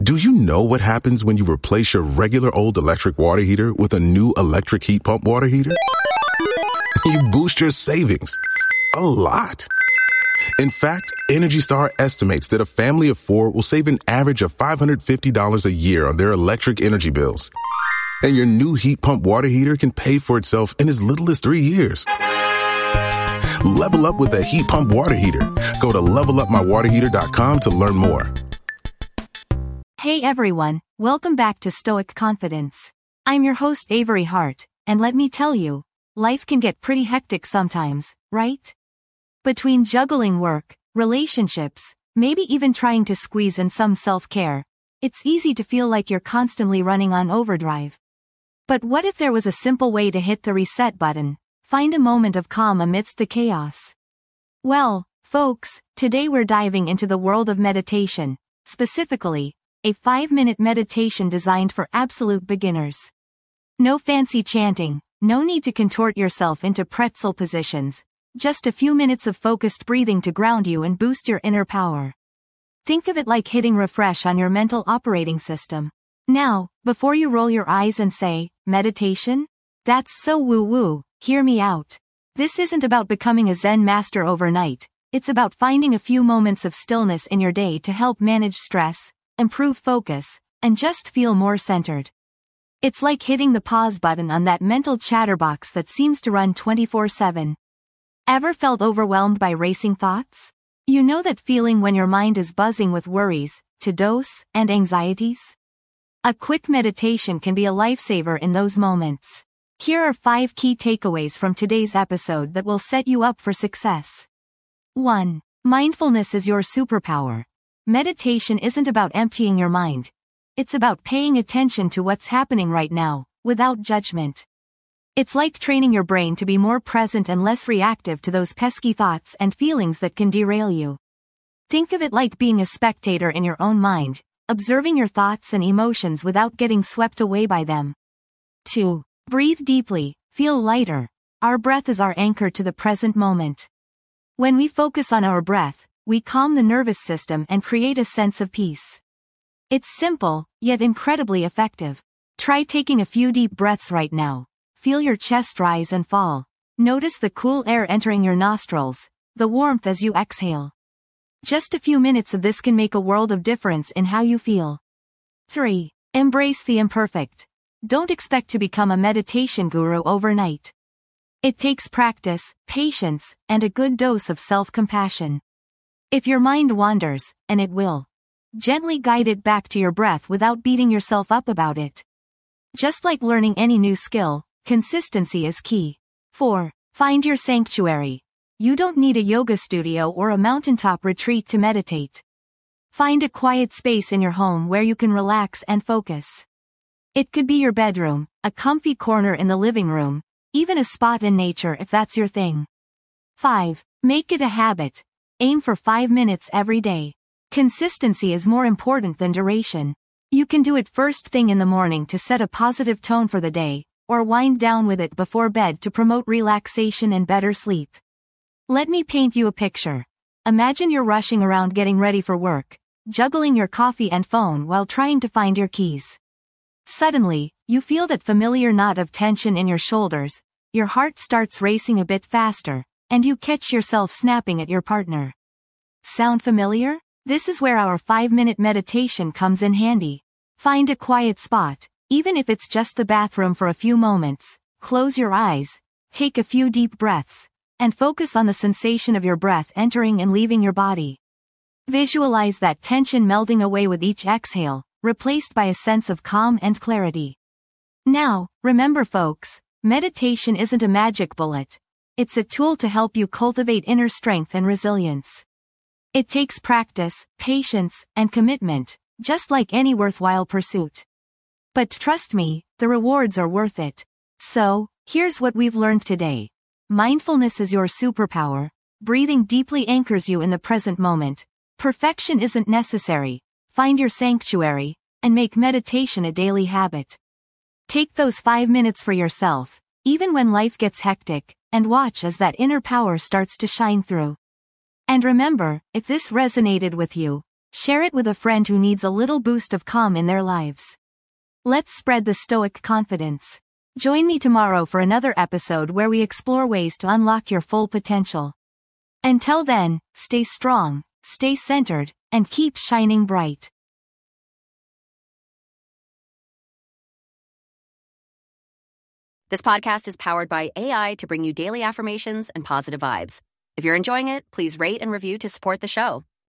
Do you know what happens when you replace your regular old electric water heater with a new electric heat pump water heater? You boost your savings a lot. In fact, Energy Star estimates that a family of 4 will save an average of $550 a year on their electric energy bills. And your new heat pump water heater can pay for itself in as little as 3 years. Level up with a heat pump water heater. Go to levelupmywaterheater.com to learn more. Hey everyone, welcome back to Stoic Confidence. I'm your host Avery Hart, and let me tell you, life can get pretty hectic sometimes, right? Between juggling work, relationships, maybe even trying to squeeze in some self-care, it's easy to feel like you're constantly running on overdrive. But what if there was a simple way to hit the reset button, find a moment of calm amidst the chaos? Well, folks, today we're diving into the world of meditation, specifically, a 5-minute meditation designed for absolute beginners. No fancy chanting, no need to contort yourself into pretzel positions, just a few minutes of focused breathing to ground you and boost your inner power. Think of it like hitting refresh on your mental operating system. Now, before you roll your eyes and say, meditation? That's so woo-woo, hear me out. This isn't about becoming a Zen master overnight, it's about finding a few moments of stillness in your day to help manage stress, improve focus, and just feel more centered. It's like hitting the pause button on that mental chatterbox that seems to run 24/7. Ever felt overwhelmed by racing thoughts? You know that feeling when your mind is buzzing with worries, to-dos, and anxieties? A quick meditation can be a lifesaver in those moments. Here are 5 key takeaways from today's episode that will set you up for success. 1. Mindfulness is your superpower. Meditation isn't about emptying your mind. It's about paying attention to what's happening right now, without judgment. It's like training your brain to be more present and less reactive to those pesky thoughts and feelings that can derail you. Think of it like being a spectator in your own mind, observing your thoughts and emotions without getting swept away by them. 2. Breathe deeply, feel lighter. Our breath is our anchor to the present moment. When we focus on our breath, we calm the nervous system and create a sense of peace. It's simple, yet incredibly effective. Try taking a few deep breaths right now. Feel your chest rise and fall. Notice the cool air entering your nostrils, the warmth as you exhale. Just a few minutes of this can make a world of difference in how you feel. 3. Embrace the imperfect. Don't expect to become a meditation guru overnight. It takes practice, patience, and a good dose of self-compassion. If your mind wanders, and it will, gently guide it back to your breath without beating yourself up about it. Just like learning any new skill, consistency is key. 4. Find your sanctuary. You don't need a yoga studio or a mountaintop retreat to meditate. Find a quiet space in your home where you can relax and focus. It could be your bedroom, a comfy corner in the living room, even a spot in nature if that's your thing. 5. Make it a habit. Aim for 5 minutes every day. Consistency is more important than duration. You can do it first thing in the morning to set a positive tone for the day, or wind down with it before bed to promote relaxation and better sleep. Let me paint you a picture. Imagine you're rushing around getting ready for work, juggling your coffee and phone while trying to find your keys. Suddenly, you feel that familiar knot of tension in your shoulders, your heart starts racing a bit faster, and you catch yourself snapping at your partner. Sound familiar? This is where our 5-minute meditation comes in handy. Find a quiet spot, even if it's just the bathroom for a few moments, close your eyes, take a few deep breaths, and focus on the sensation of your breath entering and leaving your body. Visualize that tension melting away with each exhale, replaced by a sense of calm and clarity. Now, remember folks, meditation isn't a magic bullet. It's a tool to help you cultivate inner strength and resilience. It takes practice, patience, and commitment, just like any worthwhile pursuit. But trust me, the rewards are worth it. So, here's what we've learned today. Mindfulness is your superpower. Breathing deeply anchors you in the present moment. Perfection isn't necessary. Find your sanctuary, and make meditation a daily habit. Take those 5 minutes for yourself, even when life gets hectic, and watch as that inner power starts to shine through. And remember, if this resonated with you, Share it with a friend who needs a little boost of calm in their lives. Let's spread the Stoic confidence. Join me tomorrow for another episode where we explore ways to unlock your full potential. Until then, stay strong, stay centered, and keep shining bright. This podcast is powered by AI to bring you daily affirmations and positive vibes. If you're enjoying it, please rate and review to support the show.